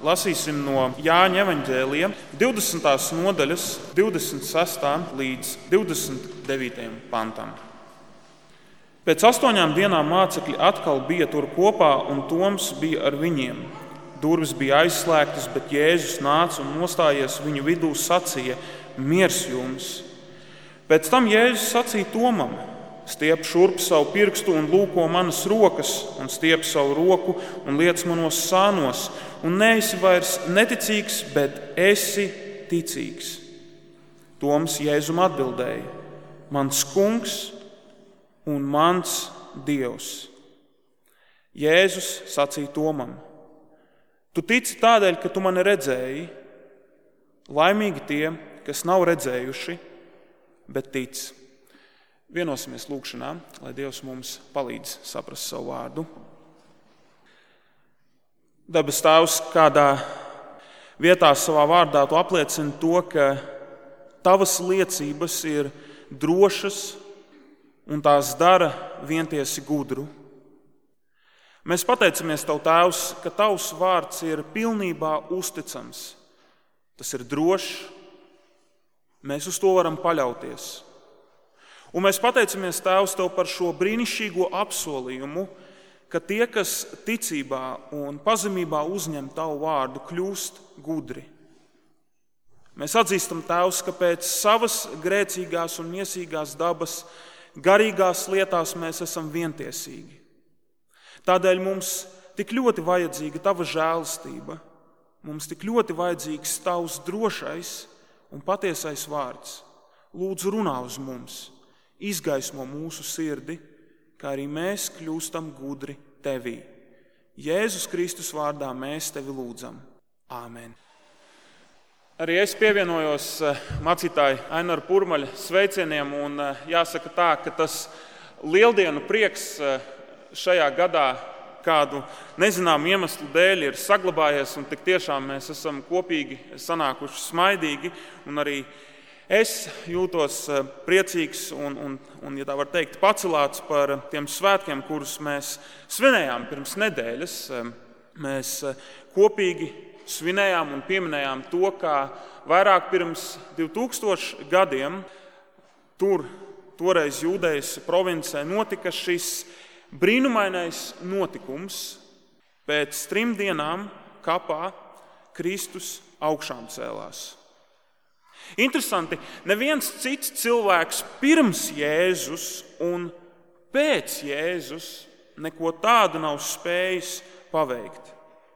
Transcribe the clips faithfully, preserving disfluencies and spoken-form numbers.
lasīsim no Jāņa evaņģēlija divdesmitās nodaļas divdesmit sestā līdz divdesmit devītajam pantam. Pēc astoņām dienām mācekļi atkal bija tur kopā, un Toms bija ar viņiem. Durvis bija aizslēgtas, bet Jēzus nāca un nostājies viņu vidū, sacīja: miers jums! Pēc tam Jēzus sacīja Tomam: stiep šurp savu pirkstu un lūko manas rokas, un stiep savu roku un liec manos sānos, un neesi vairs neticīgs, bet esi ticīgs. Toms Jēzum atbildēja: mans kungs un mans Dievs. Jēzus sacīja Tomam: tu tici tādēļ, ka tu mani redzēji. Laimīgi tie, kas nav redzējuši, bet tic. Vienosimies lūgšanā, lai Dievs mums palīdz saprast savu vārdu. Debes Tēvs, kādā vietā savā vārdā tu apliecini to, ka tavas liecības ir drošas un tās dara vientiesi gudru. Mēs pateicamies Tev, Tēvs, ka Tavs vārds ir pilnībā uzticams. Tas ir drošs, mēs uz to varam paļauties. Un mēs pateicamies, Tēvs, Tev par šo brīnišķīgo apsolījumu, ka tie, kas ticībā un pazemībā uzņem Tavu vārdu, kļūst gudri. Mēs atzīstam, Tēvs, ka pēc savas grēcīgās un miesīgās dabas garīgās lietās mēs esam vientiesīgi. Tādēļ mums tik ļoti vajadzīga Tava žēlastība, mums tik ļoti vajadzīgs Tavs drošais un patiesais vārds. Lūdzu, runā uz mums, izgaismo mūsu sirdi, kā arī mēs kļūstam gudri Tevī. Jēzus Kristus vārdā mēs Tevi lūdzam. Āmen. Arī es pievienojos mācītāja Aināra Purmaļa sveicieniem, un jāsaka tā, ka tas lieldienu prieks šajā gadā kādu nezināmu iemeslu dēļ ir saglabājies, un tik tiešām mēs esam kopīgi sanākuši smaidīgi, un arī es jūtos priecīgs un, un, un, ja tā var teikt, pacelāts par tiem svētkiem, kurus mēs svinējām pirms nedēļas. Mēs kopīgi svinējām un pieminējām to, kā vairāk pirms divi tūkstoši gadiem tur, toreiz Jūdejas provincē, notika šis brīnumainais notikums. Pēc trim dienām kapā Kristus augšām cēlās. Interesanti, neviens cits cilvēks pirms Jēzus un pēc Jēzus neko tādu nav spējis paveikt.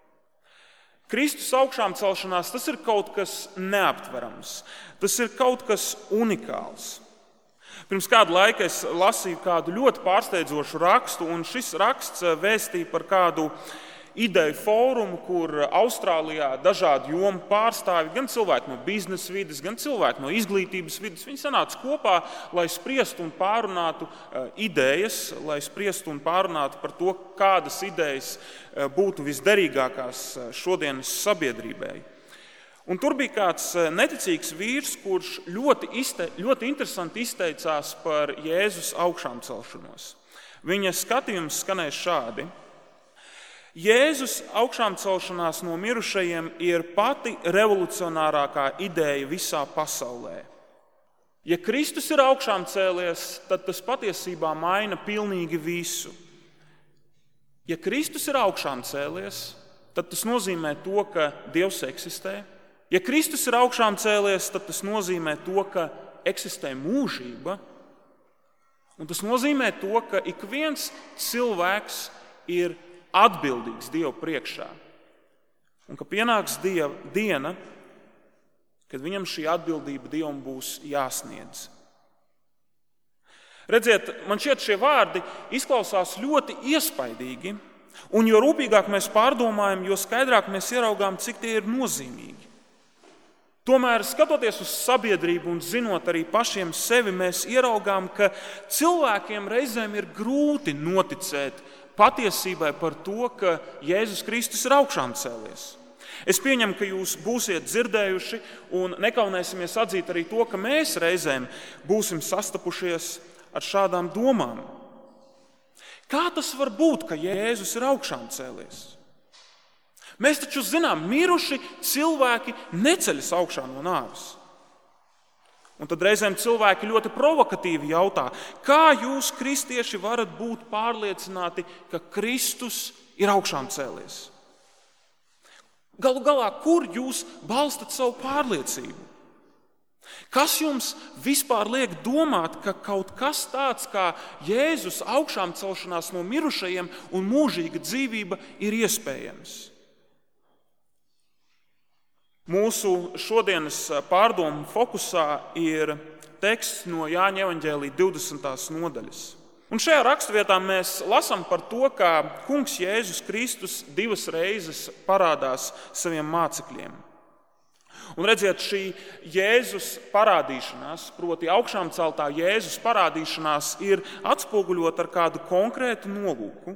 Kristus augšām celšanās, tas ir kaut kas neaptverams, tas ir kaut kas unikāls. Pirms kādu laiku es lasīju kādu ļoti pārsteidzošu rakstu, un šis raksts vēstīja par kādu ideju fórumu, kur Austrālijā dažādu jomu pārstāvi, gan cilvēki no biznesa vides, gan cilvēki no izglītības vides, viņi sanāca kopā, lai spriestu un pārunātu idejas, lai spriestu un pārunātu par to, kādas idejas būtu visderīgākās šodienas sabiedrībai. Un tur bija kāds neticīgs vīrs, kurš ļoti, izte, ļoti interesanti izteicās par Jēzus augšām celšanos. Viņa skatījums skanēja šādi: Jēzus augšām celšanās no mirušajiem ir pati revolucionārākā ideja visā pasaulē. Ja Kristus ir augšām cēlies, tad tas patiesībā maina pilnīgi visu. Ja Kristus ir augšām cēlies, tad tas nozīmē to, ka Dievs eksistē. Ja Kristus ir augšām cēlies, tad tas nozīmē to, ka eksistē mūžība. Un tas nozīmē to, ka ik viens cilvēks ir atbildīgs Dievu priekšā. Un ka pienāks Dieva diena, kad viņam šī atbildība Dievam būs jāsniedz. Redziet, man šķiet, šie vārdi izklausās ļoti iespaidīgi, un jo rūpīgāk mēs pārdomājam, jo skaidrāk mēs ieraugām, cik tie ir nozīmīgi. Tomēr, skatoties uz sabiedrību un zinot arī pašiem sevi, mēs ieraugām, ka cilvēkiem reizēm ir grūti noticēt patiesībai par to, ka Jēzus Kristus ir augšām cēlies. Es pieņemu, ka jūs būsiet dzirdējuši un nekaunēsimies atzīt arī to, ka mēs reizēm būsim sastapušies ar šādām domām. Kā tas var būt, ka Jēzus ir augšām cēlies? Mēs taču zinām, miruši cilvēki neceļas augšā no nāves. Un tad reizēm cilvēki ļoti provokatīvi jautā, kā jūs, kristieši, varat būt pārliecināti, ka Kristus ir augšām cēlies? Galu galā, kur jūs balstat savu pārliecību? Kas jums vispār liek domāt, ka kaut kas tāds kā Jēzus augšām celšanās no mirušajiem un mūžīga dzīvība ir iespējams? Mūsu šodienas pārdomu fokusā ir teksts no Jāņa evaņģēlija divdesmitās nodaļas. Un šajā raksturvietā mēs lasām par to, kā Kungs Jēzus Kristus divas reizes parādās saviem mācekļiem. Un redziet, šī Jēzus parādīšanās, proti augšām celtā Jēzus parādīšanās, ir atspoguļota ar kādu konkrētu nolūku.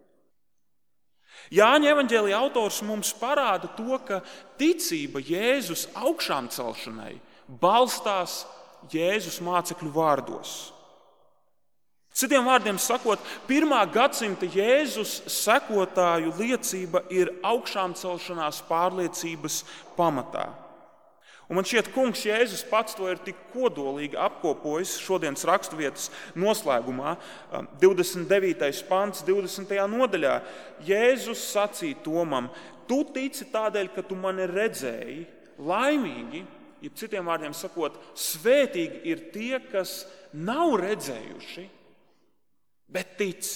Jāņa evaņģēlija autors mums parāda to, ka ticība Jēzus augšām celšanai balstās Jēzus mācekļu vārdos. Citiem vārdiem sakot, pirmā gadsimta Jēzus sekotāju liecība ir augšām celšanās pārliecības pamatā. Un man šķiet, Kungs Jēzus pats to ir tik kodolīgi apkopojis šodienas raksturvietas noslēgumā, divdesmit devītais pants, divdesmitajā nodaļā. Jēzus sacīja Tomam, tu tici tādēļ, ka tu mani redzēji, laimīgi, ja citiem vārdiem sakot, svētīgi ir tie, kas nav redzējuši, bet tic.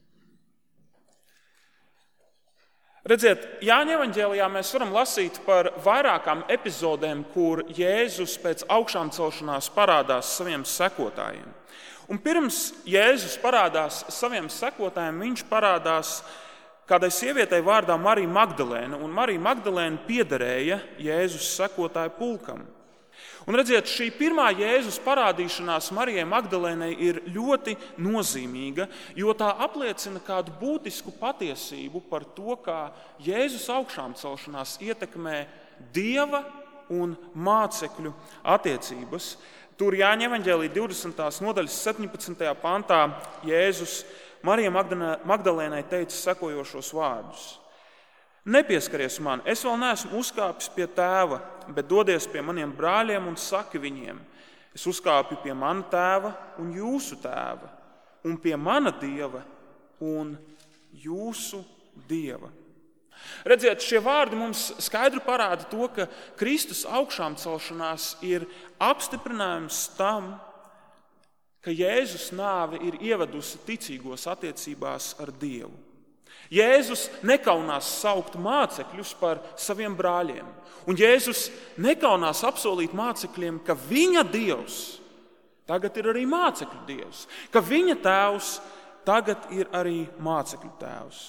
Redziet, Jāņa evaņģēlijā mēs varam lasīt par vairākām epizodēm, kur Jēzus pēc augšām celšanās parādās saviem sekotājiem. Un pirms Jēzus parādās saviem sekotājiem, viņš parādās kādai sievietei vārdā Marija Magdalēna, un Marija Magdalēna piederēja Jēzus sekotāju pulkam. Un redziet, šī pirmā Jēzus parādīšanās Marijai Magdalēnai ir ļoti nozīmīga, jo tā apliecina kādu būtisku patiesību par to, kā Jēzus augšām celšanās ietekmē Dieva un mācekļu attiecības. Tur Jāņa evaņģēlija divdesmitās nodaļas septiņpadsmitajā pantā Jēzus Marijai Magdalēnai teica sekojošos vārdus. Nepieskaries man, es vēl neesmu uzkāpis pie tēva, bet dodies pie maniem brāļiem un saki viņiem, es uzkāpju pie mana tēva un jūsu tēva, un pie mana Dieva un jūsu Dieva. Redziet, šie vārdi mums skaidri parāda to, ka Kristus augšām celšanās ir apstiprinājums tam, ka Jēzus nāve ir ievedusi ticīgos attiecībās ar Dievu. Jēzus nekaunās saukt mācekļus par saviem brāļiem, un Jēzus nekaunās apsolīt mācekļiem, ka viņa Dievs tagad ir arī mācekļu Dievs, ka viņa tēvs tagad ir arī mācekļu tēvs.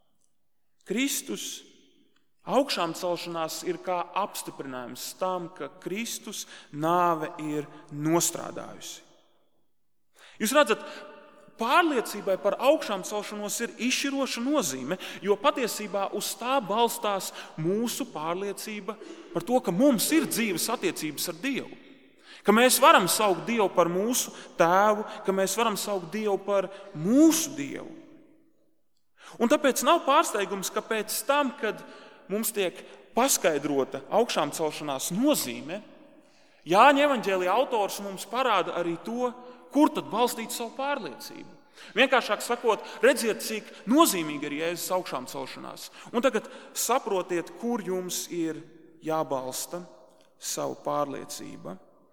Kristus augšām celšanās ir kā apstiprinājums tam, ka Kristus nāve ir nostrādājusi. Jūs redzat, pārliecībai par augšām celšanos ir izšķiroša nozīme, jo patiesībā uz tā balstās mūsu pārliecība par to, ka mums ir dzīves attiecības ar Dievu. Ka mēs varam saukt Dievu par mūsu tēvu, ka mēs varam saukt Dievu par mūsu Dievu. Un tāpēc nav pārsteigums, ka pēc tam, kad mums tiek paskaidrota augšām celšanās nozīme, Jāņa evaņģēlija autors mums parāda arī to, kur tad balstīt savu pārliecību. Vienkāršāk sakot, redziet, cik nozīmīga ir Jēzus augšām celšanās. Un tagad saprotiet, kur jums ir jābalsta savu pārliecība.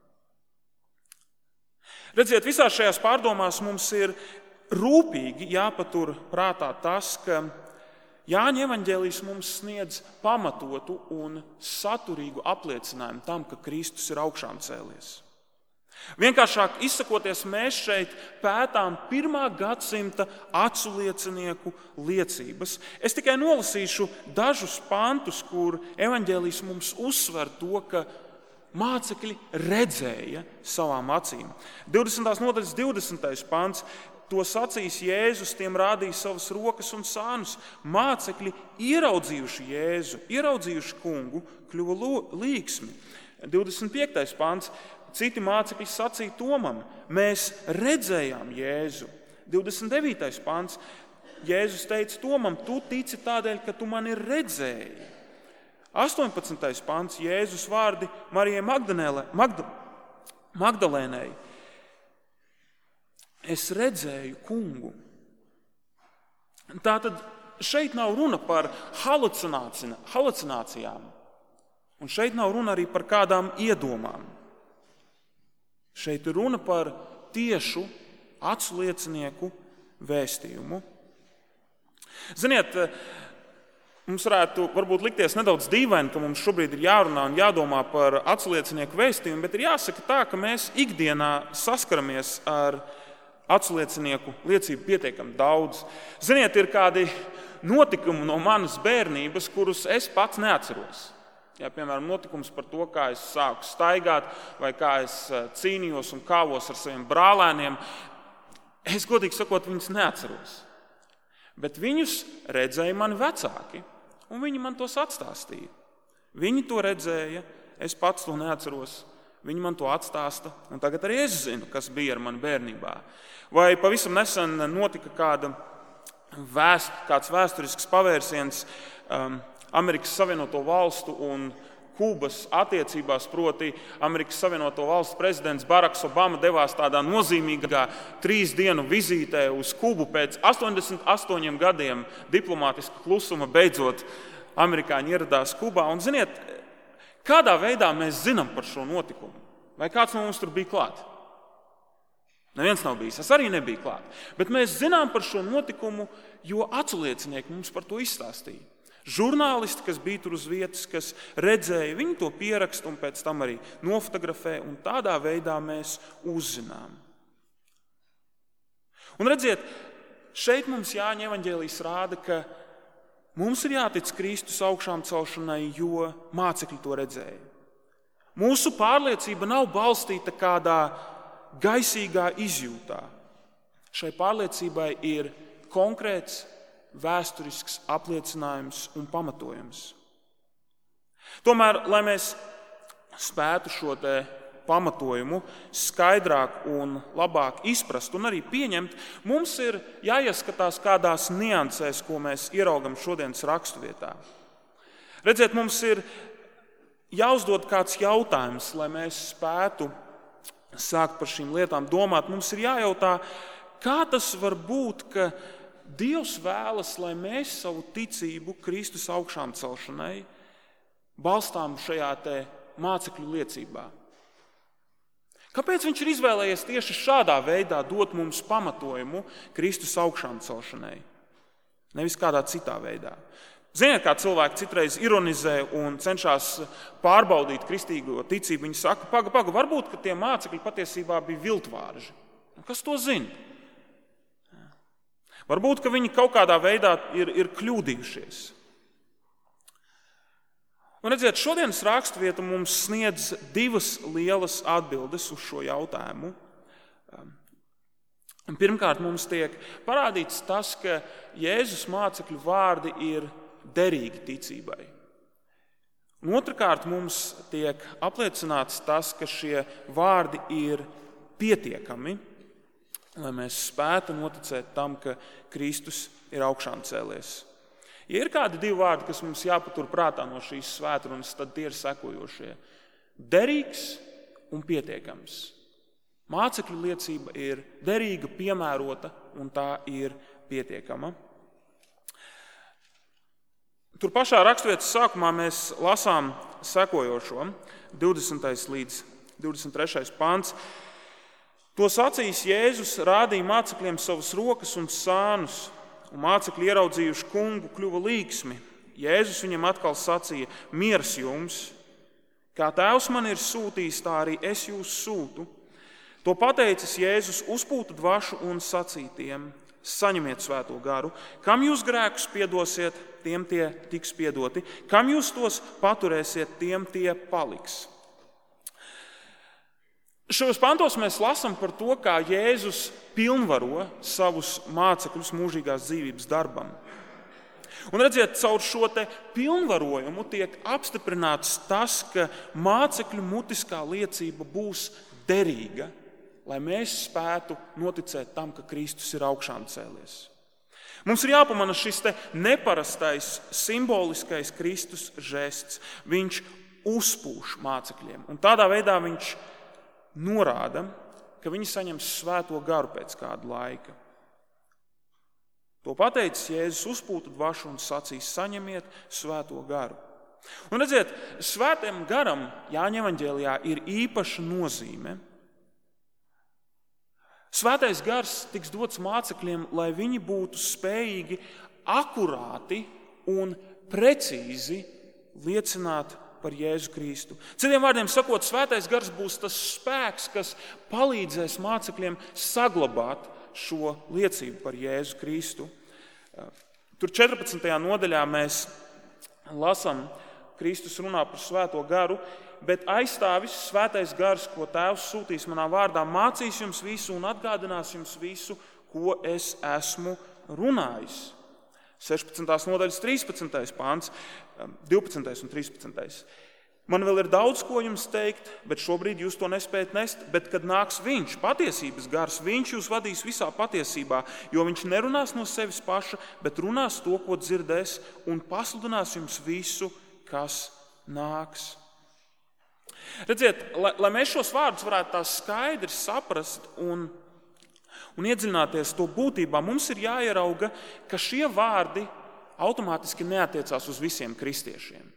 Redziet, visās šajās pārdomās mums ir rūpīgi jāpatur prātā tas, ka Jāņa evaņģēlijs mums sniedz pamatotu un saturīgu apliecinājumu tam, ka Kristus ir augšām cēlies. Vienkāršāk izsakoties, mēs šeit pētām pirmā gadsimta aculiecinieku liecības. Es tikai nolasīšu dažus pantus, kur evaņģēlijs mums uzsver to, ka mācekļi redzēja savām acīm. divdesmitās nodaļas divdesmitais pants. To sacīs Jēzus, tiem rādīja savas rokas un sānus. Mācekļi ieraudzījuši Jēzu, ieraudzījuši kungu, kļuva līksmi. divdesmit piektais pants. Citi mācekļi sacīja Tomam, mēs redzējām Jēzu. divdesmit devītais pants. Jēzus teica Tomam, tu tici tādēļ, ka tu mani redzēji. astoņpadsmitais pants, Jēzus vārdi Marijai Magdalēnai. Magda, Magdalēnai. Es redzēju kungu. Tātad šeit nav runa par halucinācijām. Un šeit nav runa arī par kādām iedomām. Šeit ir runa par tiešu atsliecinieku vēstījumu. Ziniet, mums varētu varbūt likties nedaudz dīvaini, ka mums šobrīd ir jārunā un jādomā par atsliecinieku vēstījumu, bet ir jāsaka tā, ka mēs ikdienā saskaramies ar atsliecinieku liecību pietiekami daudz. Ziniet, ir kādi notikumi no manas bērnības, kurus es pats neatceros. Ja, piemēram, notikums par to, kā es sāku staigāt vai kā es cīnījos un kāvos ar saviem brālēniem, es godīgi sakot, viņus neatceros. Bet viņus redzēja mani vecāki, un viņi man tos atstāstīja. Viņi to redzēja, es pats to neatceros. Viņi man to atstāsta, un tagad arī es zinu, kas bija ar mani bērnībā. Vai pavisam nesen notika kāda vēst, kāds vēsturisks pavērsiens um, Amerikas Savienoto Valstu un Kubas attiecībās, proti Amerikas Savienoto Valstu prezidents Baraks Obama devās tādā nozīmīgā trīs dienu vizītē uz Kubu pēc astoņdesmit astoņiem gadiem diplomātiska klusuma. Beidzot, amerikāņi ieradās Kubā. Un, ziniet, kādā veidā mēs zinām par šo notikumu? Vai kāds no mums tur bija klāt? Neviens nav bijis, es arī nebiju klāt. Bet mēs zinām par šo notikumu, jo atsliecinieki mums par to izstāstīja. Žurnālisti, kas bija tur uz vietas, kas redzēja, viņi to pieraksta un pēc tam arī nofotografē, un tādā veidā mēs uzzinām. Un redziet, šeit mums Jāņa evaņģēlijs rāda, ka mums ir jātic Kristus augšām celšanai, jo mācekļi to redzēja. Mūsu pārliecība nav balstīta kādā gaisīgā izjūtā. Šai pārliecībai ir konkrēts vēsturisks apliecinājums un pamatojums. Tomēr, lai mēs spētu šo te pamatojumu skaidrāk un labāk izprast un arī pieņemt, mums ir jāieskatās kādās niansēs, ko mēs ieraugam šodienas raksturvietā. Redziet, mums ir jāuzdod kāds jautājums, lai mēs spētu sākt par šīm lietām domāt. Mums ir jājautā, kā tas var būt, ka Dievs vēlas, lai mēs savu ticību Kristus augšām celšanai balstām šajā te mācekļu liecībā. Kāpēc viņš ir izvēlējies tieši šādā veidā dot mums pamatojumu Kristus augšām celšanai? Nevis kādā citā veidā. Ziniet, kā cilvēki citreiz ironizē un cenšas pārbaudīt kristīgo ticību. Viņi saka, paga, paga, varbūt, ka tie mācekļi patiesībā bija viltvārži. Kas to zina? Varbūt, ka viņi kaut kādā veidā ir, ir kļūdījušies. Un redziet, šodienas raksturvieta mums sniedz divas lielas atbildes uz šo jautājumu. Pirmkārt, mums tiek parādīts tas, ka Jēzus mācekļu vārdi ir derīgi ticībai. Un otrkārt, mums tiek apliecināts tas, ka šie vārdi ir pietiekami, lai mēs spētu noticēt tam, ka Kristus ir augšām cēlies. Ja ir kādi divi vārdi, kas mums jāpatur prātā no šīs svētrunas, tad tie ir sekojošie. Derīgs un pietiekams. Mācekļu liecība ir derīga, piemērota, un tā ir pietiekama. Tur pašā raksturvietas sākumā mēs lasām sekojošo, divdesmitais līdz divdesmit trešais pants. To sacījis Jēzus rādīja mācekļiem savas rokas un sānus, un mācekļi ieraudzījuši kungu kļuva līgsmi. Jēzus viņam atkal sacīja, miers jums, kā Tēvs man ir sūtījis, tā arī es jūs sūtu. To pateicis Jēzus uzpūta dvašu un sacīja tiem, saņemiet svēto garu, kam jūs grēkus piedosiet, tiem tie tiks piedoti, kam jūs tos paturēsiet, tiem tie paliks. Šajos pantos mēs lasām par to, kā Jēzus pilnvaro savus mācekļus mūžīgās dzīvības darbam. Un redziet, caur šo te pilnvarojumu tiek apstiprināts tas, ka mācekļu mutiskā liecība būs derīga, lai mēs spētu noticēt tam, ka Kristus ir augšām cēlies. Mums ir jāpamana šis te neparastais, simboliskais Kristus žests. Viņš uzpūš mācekļiem, un tādā veidā viņš norāda, ka viņi saņems svēto garu pēc kāda laika. To pateicis Jēzus uzpūta dvašu un sacīs: saņemiet svēto garu. Un redziet, svētajam garam Jāņa evaņģēlijā ir īpaša nozīme. Svētais gars tiks dots mācekļiem, lai viņi būtu spējīgi akurāti un precīzi liecināt par Jēzu Kristu. Citiem vārdiem sakot, svētais gars būs tas spēks, kas palīdzēs mācekļiem saglabāt šo liecību par Jēzu Kristu. Tur četrpadsmitajā nodaļā mēs lasām, Kristus runā par svēto garu, bet aizstāvis svētais gars, ko Tēvs sūtīs manā vārdā, mācīs jums visu un atgādinās jums visu, ko es esmu runājis. sešpadsmitās nodaļas trīspadsmitais pāns, divpadsmitais un trīspadsmitais. Man vēl ir daudz, ko jums teikt, bet šobrīd jūs to nespējat nest, bet kad nāks viņš, patiesības gars, viņš jūs vadīs visā patiesībā, jo viņš nerunās no sevis paša, bet runās to, ko dzirdēs, un pasludinās jums visu, kas nāks. Redziet, lai, lai mēs šos vārdus varētu tā skaidri saprast un, un iedziļināties to būtībā, mums ir jāierauga, ka šie vārdi automātiski neatiecās uz visiem kristiešiem.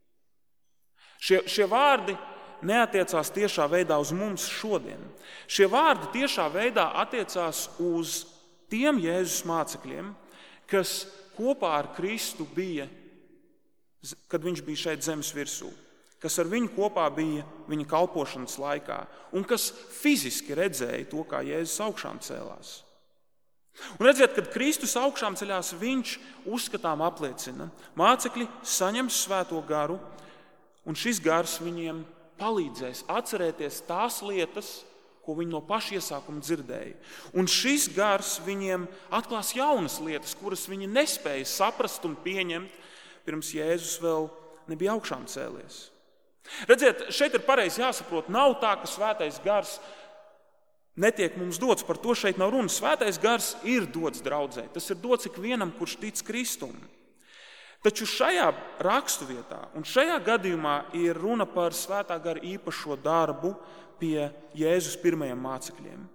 Šie, šie vārdi neatiecās tiešā veidā uz mums šodien. Šie vārdi tiešā veidā attiecās uz tiem Jēzus mācekļiem, kas kopā ar Kristu bija, kad viņš bija šeit zemes virsū, kas ar viņu kopā bija viņa kalpošanas laikā un kas fiziski redzēja to, kā Jēzus augšām cēlās. Un redziet, kad Kristus augšām ceļās, viņš uzskatām apliecina, mācekļi saņems svēto garu, un šis gars viņiem palīdzēs atcerēties tās lietas, ko viņi no paša iesākuma dzirdēja. Un šis gars viņiem atklās jaunas lietas, kuras viņi nespēja saprast un pieņemt, pirms Jēzus vēl nebija augšām cēlies. Redziet, šeit ir pareizi jāsaprot, nav tā, ka svētais gars netiek mums dots, par to šeit nav runa. Svētais gars ir dots draudzē, tas ir dots ikvienam, kurš tic Kristum. Taču šajā raksturvietā un šajā gadījumā ir runa par svētā gara īpašo darbu pie Jēzus pirmajiem mācekļiem.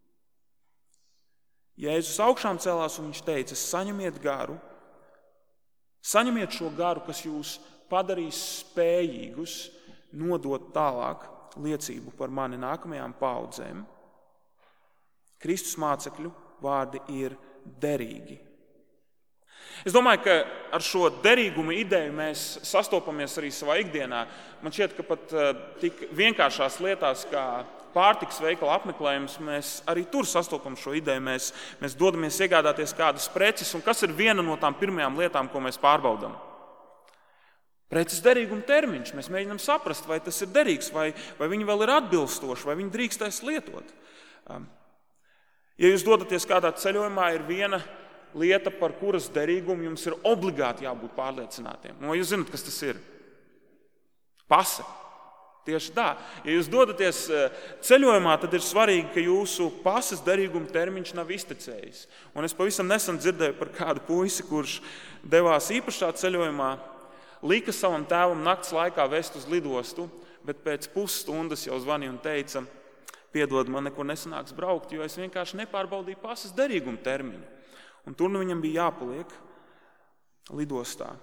Jēzus augšām celās un viņš teica: saņemiet garu, saņemiet šo garu, kas jūs padarīs spējīgus nodot tālāk liecību par mani nākamajām paaudzēm. Kristus mācekļu vārdi ir derīgi. Es domāju, ka ar šo derīguma ideju mēs sastopamies arī savā ikdienā. Man šķiet, ka pat tik vienkāršās lietās kā pārtikas veikala apmeklējums, mēs arī tur sastopam šo ideju. Mēs, mēs dodamies iegādāties kādas preces, un kas ir viena no tām pirmajām lietām, ko mēs pārbaudam? Preces derīguma termiņš. Mēs mēģinām saprast, vai tas ir derīgs, vai, vai viņi vēl ir atbilstoši, vai viņi drīkstēs lietot. Ja jūs dodaties kādā ceļojumā, ir viena lieta, par kuras derīgumu jums ir obligāti jābūt pārliecinātiem. Un jūs zināt, kas tas ir? Pase. Tieši tā. Ja jūs dodaties ceļojumā, tad ir svarīgi, ka jūsu pases derīguma termiņš nav iztecējis. Un es pavisam nesen dzirdēju par kādu puisi, kurš devās īpašā ceļojumā, lika savam tēvam nakts laikā vest uz lidostu, bet pēc pusstundas jau zvanīja un teica: piedod, man nekur nesanāks braukt, jo es vienkārši nepārbaudīju pases derīguma termiņu. Un tur nu viņam bija jāpaliek lidostā.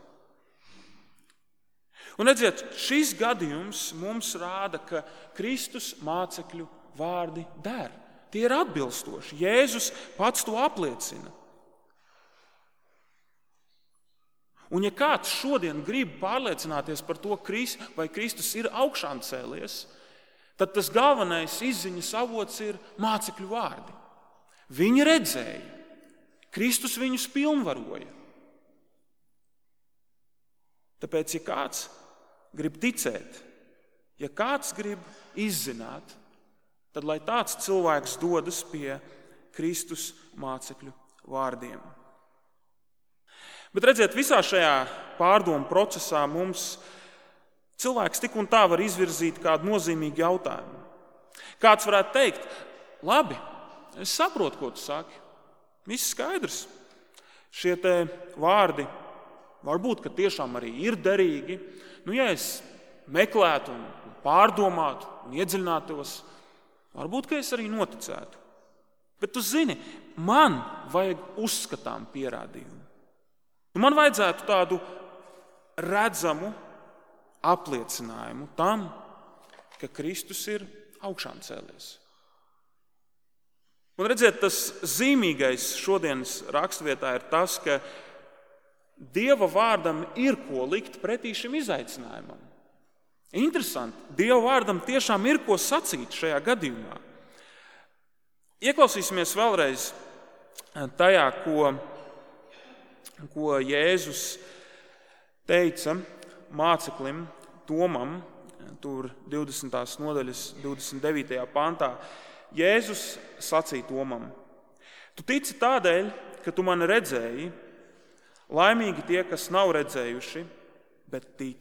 Un redziet, šis gadījums mums rāda, ka Kristus mācekļu vārdi der. Tie ir atbilstoši. Jēzus pats to apliecina. Un ja kāds šodien grib pārliecināties par to, vai Kristus ir augšām cēlies, tad tas galvenais izziņas avots ir mācekļu vārdi. Viņi redzēja. Kristus viņus pilnvaroja. Tāpēc, ja kāds grib ticēt, ja kāds grib izzināt, tad lai tāds cilvēks dodas pie Kristus mācekļu vārdiem. Bet redziet, visā šajā pārdomu procesā mums cilvēks tik un tā var izvirzīt kādu nozīmīgu jautājumu. Kāds varētu teikt: labi, es saprotu, ko tu saki. Viss skaidrs. Šie te vārdi varbūt, ka tiešām arī ir derīgi. Nu, ja es meklētu un pārdomātu un iedziļinātos, varbūt, ka es arī noticētu. Bet tu zini, man vajag uzskatām pierādījumu. Man vajadzētu tādu redzamu apliecinājumu tam, ka Kristus ir augšām cēlies. Un redziet, tas zīmīgais šodienas raksturvietā ir tas, ka Dieva vārdam ir ko likt pretī šim izaicinājumam. Interesanti, Dieva vārdam tiešām ir ko sacīt šajā gadījumā. Ieklausīsimies vēlreiz tajā, ko, ko Jēzus teica māceklim Tomam, tur divdesmitās nodaļas divdesmit devītajā pantā. Jēzus sacīja Tomam: Tu tici tādēļ, ka tu mani redzēji, laimīgi tie, kas nav redzējuši, bet tic.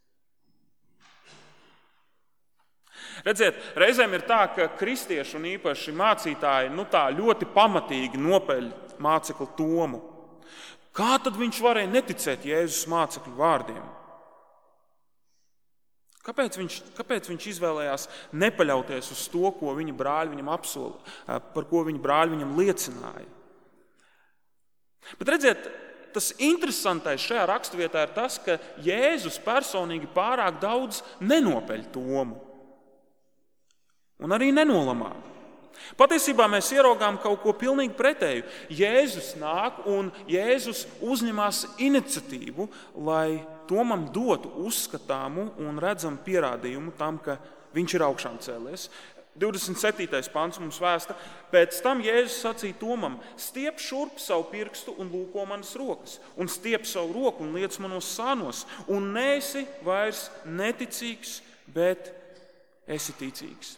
Redziet, reizēm ir tā, ka kristieši un īpaši mācītāji nu tā ļoti pamatīgi nopeļ mācekli Tomu. Kā tad viņš varēja neticēt Jēzus mācekļu vārdiem? Kāpēc viņš, kāpēc viņš izvēlējās nepaļauties uz to, ko viņa brāļi viņam apsolīja, par ko viņa brāļi viņam liecināja? Bet redziet, tas interesantais šajā raksturvietā ir tas, ka Jēzus personīgi pārāk daudz nenopeļ Tomu un arī nenolamā. Patiesībā mēs ieraugām kaut ko pilnīgi pretēju. Jēzus nāk un Jēzus uzņemās iniciatīvu, lai Tomam dotu uzskatāmu un redzamu pierādījumu tam, ka viņš ir augšām cēlies. divdesmit septītais pants mums vēsta: Pēc tam Jēzus sacīja Tomam: Stiep šurp savu pirkstu un lūko manas rokas, un stiep savu roku un liec manos sānos, un neesi vairs neticīgs, bet esi ticīgs.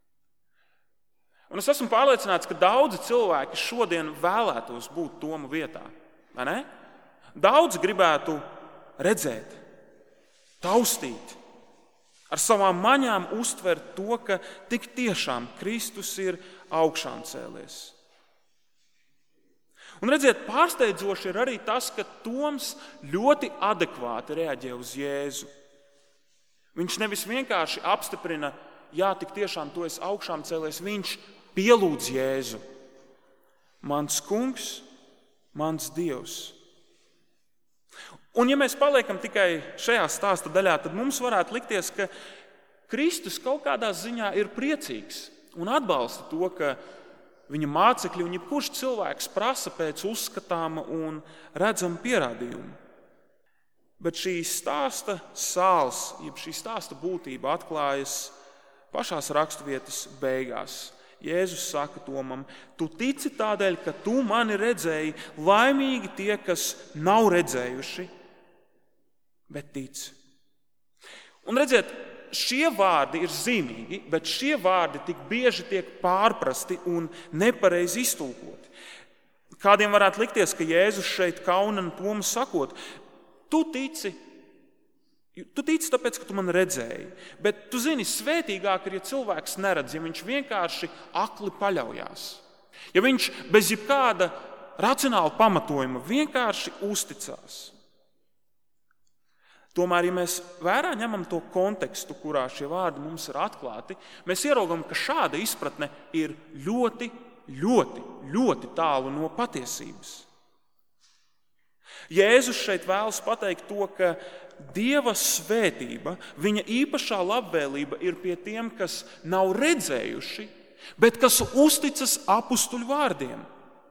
Un es esmu pārliecināts, ka daudzi cilvēki šodien vēlētos būt Toma vietā. Vai ne? Daudzi gribētu redzēt, taustīt, ar savām maņām uztvert to, ka tik tiešām Kristus ir augšām cēlies. Un redziet, pārsteidzoši ir arī tas, ka Toms ļoti adekvāti reaģē uz Jēzu. Viņš nevis vienkārši apstiprina: jā, tik tiešām tu esi augšām cēlies, viņš pielūdz Jēzu. Mans kungs, mans Dievs. Un ja mēs paliekam tikai šajā stāsta daļā, tad mums varētu likties, ka Kristus kaut kādā ziņā ir priecīgs un atbalsta to, ka viņa mācekļi un jebkurš cilvēks prasa pēc uzskatāma un redzama pierādījuma. Bet šī stāsta sāls, jeb šī stāsta būtība atklājas pašās raksturvietas beigās. Jēzus saka Tomam: Tu tici tādēļ, ka tu mani redzēji, laimīgi tie, kas nav redzējuši, bet tic. Un redziet, šie vārdi ir zīmīgi, bet šie vārdi tik bieži tiek pārprasti un nepareizi iztulkoti. Kādiem varētu likties, ka Jēzus šeit kauna Tomu sakot: Tu tici, tu tici tāpēc, ka tu mani redzēji. Bet tu zini, svētīgāk ir, ja cilvēks neredz, ja viņš vienkārši akli paļaujās. Ja viņš bez jebkāda racionāla pamatojuma vienkārši uzticās. Tomēr, ja mēs vērā ņemam to kontekstu, kurā šie vārdi mums ir atklāti, mēs ieraugam, ka šāda izpratne ir ļoti, ļoti, ļoti tālu no patiesības. Jēzus šeit vēlas pateikt to, ka Dieva svētība, viņa īpašā labvēlība ir pie tiem, kas nav redzējuši, bet kas uzticas apustuļu vārdiem.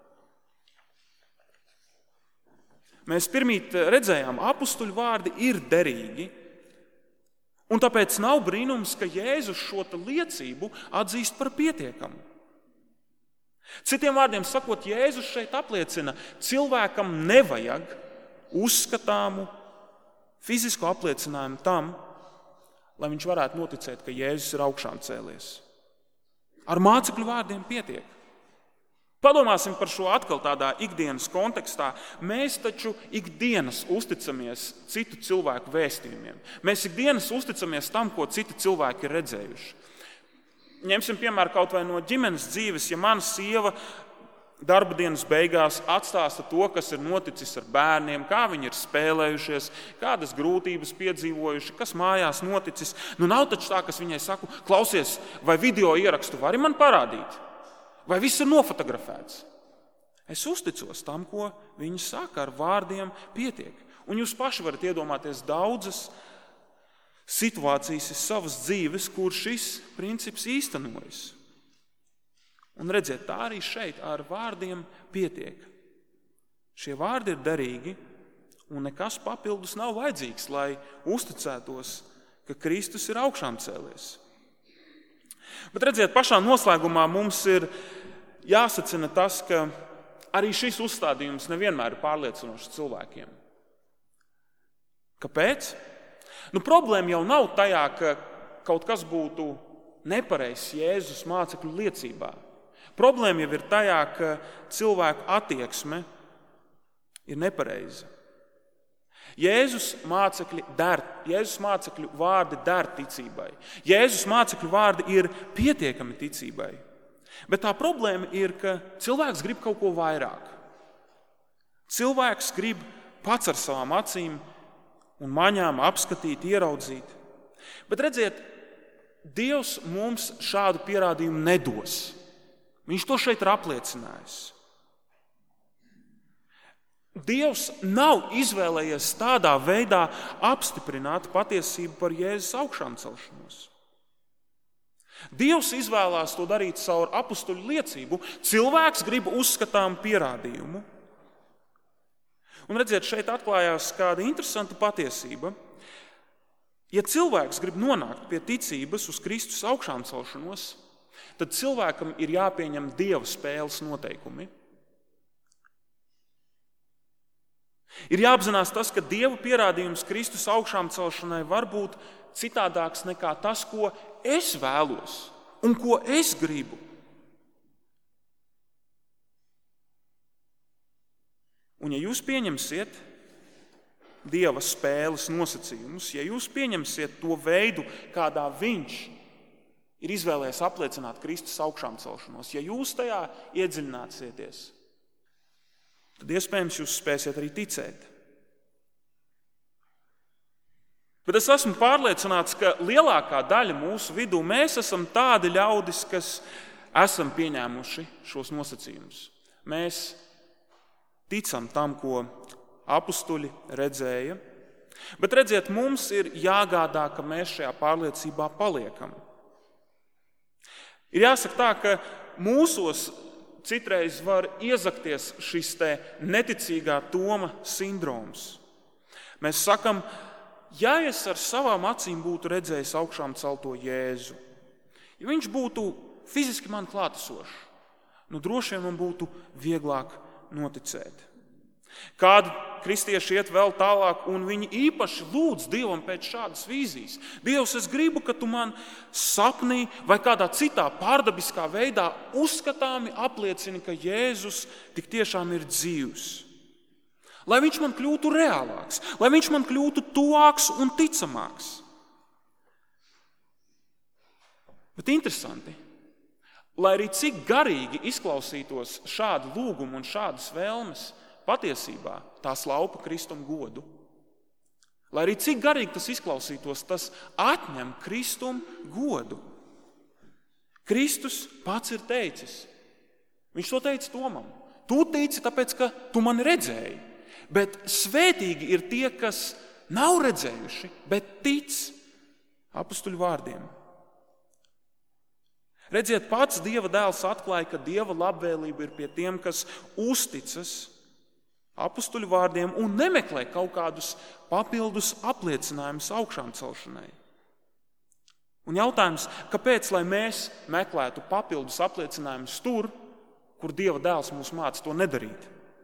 Mēs pirmīt redzējām, apustuļu vārdi ir derīgi, un tāpēc nav brīnums, ka Jēzus šo liecību atzīst par pietiekamu. Citiem vārdiem sakot, Jēzus šeit apliecina, cilvēkam nevajag uzskatāmu fizisku apliecinājumu tam, lai viņš varētu noticēt, ka Jēzus ir augšām cēlies. Ar mācekļu vārdiem pietiek. Padomāsim par šo atkal tādā ikdienas kontekstā. Mēs taču ikdienas uzticamies citu cilvēku vēstījumiem. Mēs ikdienas uzticamies tam, ko citi cilvēki ir redzējuši. Ņemsim piemēru kaut vai no ģimenes dzīves, ja mana sieva darba dienas beigās atstāsta to, kas ir noticis ar bērniem, kā viņi ir spēlējušies, kādas grūtības piedzīvojuši, kas mājās noticis. Nu nav taču tā, kas viņai saku, klausies, vai video ierakstu vari man parādīt? Vai viss ir nofotografēts? Es uzticos tam, ko viņi saka, ar vārdiem pietiek. Un jūs paši varat iedomāties daudzas situācijas iz savas dzīves, kur šis princips īstenojas. Un redziet, tā arī šeit ar vārdiem pietiek. Šie vārdi ir derīgi, un nekas papildus nav vajadzīgs, lai uzticētos, ka Kristus ir augšām cēlies. Bet redziet, pašā noslēgumā mums ir jāsacina tas, ka arī šis uzstādījums nevienmēr ir pārliecinošs cilvēkiem. Kāpēc? Nu, problēma jau nav tajā, ka kaut kas būtu nepareizs Jēzus mācekļu liecībā. Problēma jau ir tajā, ka cilvēku attieksme ir nepareiza. Jēzus mācekļi der, Jēzus mācekļu vārdi der ticībai. Jēzus mācekļu vārdi ir pietiekami ticībai. Bet tā problēma ir, ka cilvēks grib kaut ko vairāk. Cilvēks grib pats ar savām acīm un maņām apskatīt, ieraudzīt. Bet redziet, Dievs mums šādu pierādījumu nedos. Viņš to šeit ir apliecinājis. Dievs nav izvēlējies tādā veidā apstiprināt patiesību par Jēzus augšām celšanos. Dievs izvēlās to darīt caur apustuļu liecību. Cilvēks grib uzskatām pierādījumu. Un redziet, šeit atklājās kāda interesanta patiesība. Ja cilvēks grib nonākt pie ticības uz Kristus augšām celšanos, tad cilvēkam ir jāpieņem Dieva spēles noteikumi. Ir jāapzinās tas, ka Dieva pierādījums Kristus augšām celšanai var būt citādāks nekā tas, ko es vēlos un ko es gribu. Un ja jūs pieņemsiet Dieva spēles nosacījumus, ja jūs pieņemsiet to veidu, kādā viņš ir izvēlējies apliecināt Kristus augšām celšanos, ja jūs tajā iedziļināsieties, tad iespējams jūs spēsiet arī ticēt. Bet es esmu pārliecināts, ka lielākā daļa mūsu vidū mēs esam tādi ļaudis, kas esam pieņēmuši šos nosacījumus. Mēs ticam tam, ko apustuļi redzēja, bet redziet, mums ir jāgādā, ka mēs šajā pārliecībā paliekam. Ir jāsaka tā, ka mūsos citreiz var iezakties šis te neticīgā Toma sindroms. Mēs sakam, ja es ar savām acīm būtu redzējis augšām celto Jēzu, ja viņš būtu fiziski man klātesošs, nu droši vien man būtu vieglāk noticēt. Kādi kristieši iet vēl tālāk, un viņi īpaši lūdz Dievam pēc šādas vīzijas. Dievs, es gribu, ka tu man sapnī vai kādā citā pārdabiskā veidā uzskatāmi apliecini, ka Jēzus tik tiešām ir dzīvs. Lai viņš man kļūtu reālāks, lai viņš man kļūtu tuvāks un ticamāks. Bet interesanti, lai arī cik garīgi izklausītos šādi lūgumi un šādas vēlmes, patiesībā tās laupa Kristum godu. Lai arī cik garīgi tas izklausītos, tas atņem Kristum godu. Kristus pats ir teicis. Viņš to teica Tomam. Tu tici, tāpēc, ka tu mani redzēji. Bet svētīgi ir tie, kas nav redzējuši, bet tic apustuļu vārdiem. Redziet, pats Dieva dēls atklāja, ka Dieva labvēlība ir pie tiem, kas uzticas apustuļu vārdiem un nemeklē kaut kādus papildus apliecinājumus augšām celšanai. Un jautājums, kāpēc, lai mēs meklētu papildus apliecinājumus tur, kur Dieva dēls mūs māca to nedarīt?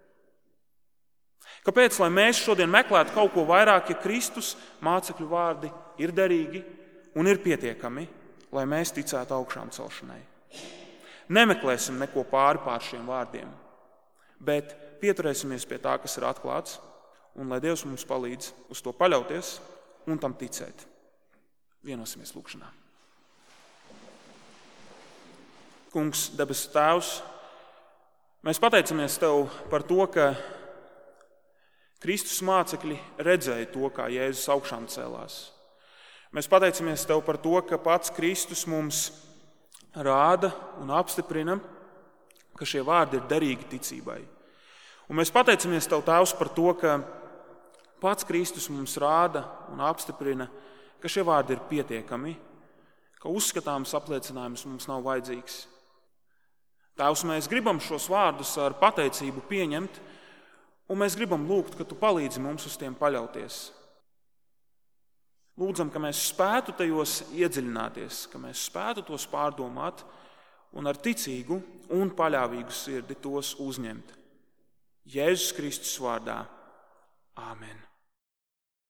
Kāpēc, lai mēs šodien meklētu kaut ko vairāk, ja Kristus mācekļu vārdi ir derīgi un ir pietiekami, lai mēs ticētu augšām celšanai? Nemeklēsim neko pāri pār šiem vārdiem, bet pieturēsimies pie tā, kas ir atklāts, un lai Dievs mums palīdz uz to paļauties un tam ticēt. Vienosimies lūkšanā. Kungs, debesu Tēvs, Mēs pateicamies Tev par to, ka Kristus mācekļi redzēja to, kā Jēzus augšām cēlās. Mēs pateicamies Tev par to, ka pats Kristus mums rāda un apstiprina, ka šie vārdi ir derīgi ticībai. Un mēs pateicamies Tev, Tēvs, par to, ka pats Kristus mums rāda un apstiprina, ka šie vārdi ir pietiekami, ka uzskatāms apliecinājums mums nav vajadzīgs. Tēvs, mēs gribam šos vārdus ar pateicību pieņemt, un mēs gribam lūgt, ka Tu palīdzi mums uz tiem paļauties. Lūdzam, ka mēs spētu tajos iedziļināties, ka mēs spētu tos pārdomāt un ar ticīgu un paļāvīgu sirdi tos uzņemt. Jēzus Kristus vārdā. Āmen.